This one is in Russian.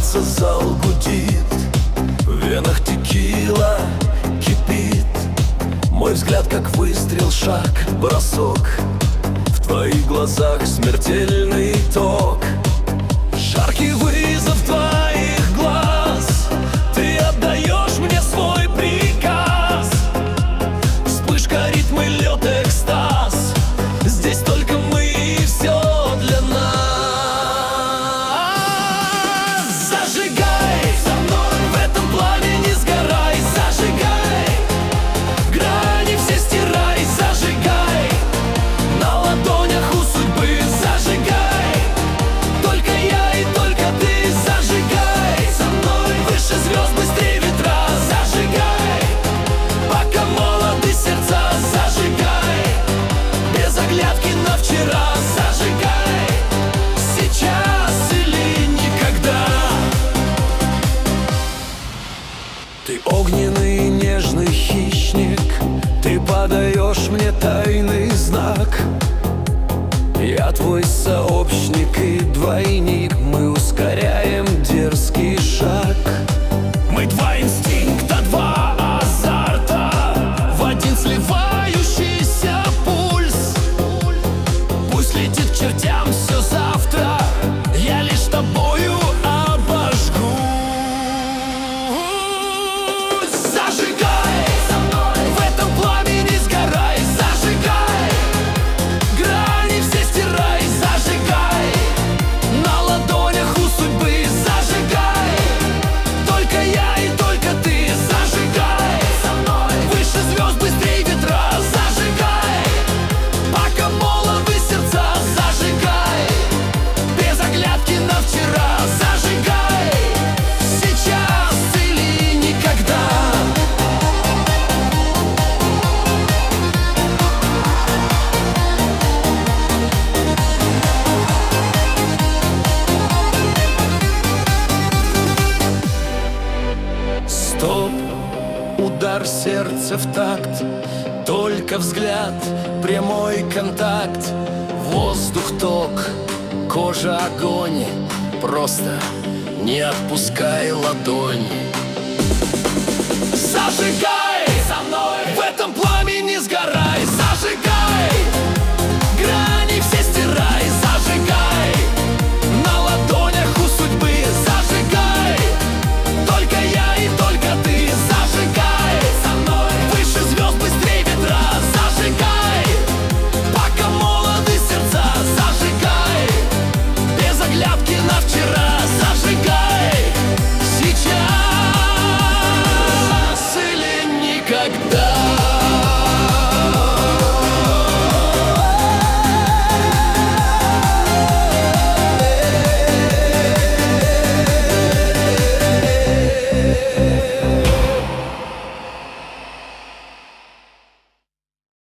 Сердце зал гудит, в венах текила кипит. Мой взгляд как выстрел, шаг, бросок. В твоих глазах смертельный ток. Жаркий вызов твоих глаз. Ты отдаешь мне свой приказ. Вспышка, ритмы, лед, экстаз. Здесь только мы и все для нас. Зажигай со мной, в этом пламени сгорай. Зажигай, грани все стирай. Зажигай, на ладонях у судьбы. Зажигай, только я и только ты. Зажигай со мной, выше звезд, быстрее ветра. Зажигай, пока молоды сердца. Зажигай, без оглядки на вчера. Зажигай, сейчас или никогда. Ты огненный нежный хищник. Ты подаешь мне тайный знак. Я твой сообщник и двойник. Мы ускоряем дерзкий шаг. Мы два инстинкта, два азарта, в один сливающийся пульс. Пусть летит к чертям все завтра, я лишь тобою обожгусь. Зажигай со мной, в этом пламени сгорай. Зажигай, грани все стирай. Зажигай, на ладонях у судьбы. Зажигай, только я и только ты. Зажигай со мной, выше звезд, быстрее ветра. Зажигай, пока молоды сердца. Зажигай, без оглядки на вчера. Зажигай, сейчас или никогда. Стоп, удар сердца в такт. Только взгляд, прямой контакт. Воздух ток, кожа огонь. Просто не отпускай ладони. Зажигай со мной, в этом пламени сгорай.